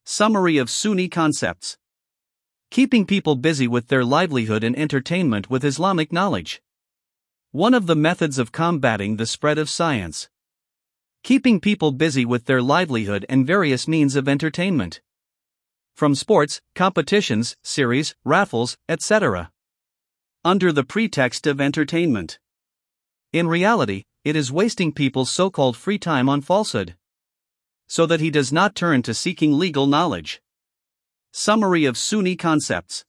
Summary of Sunni concepts. Keeping people busy with their livelihood and entertainment with Islamic knowledge. One of the methods of combating the spread of science. Keeping people busy with their livelihood and various means of entertainment. From sports, competitions, series, raffles, etc. Under the pretext of entertainment. In reality, it is wasting people's so-called free time on falsehood, so that he does not turn to seeking legal knowledge. Summary of Sunni concepts.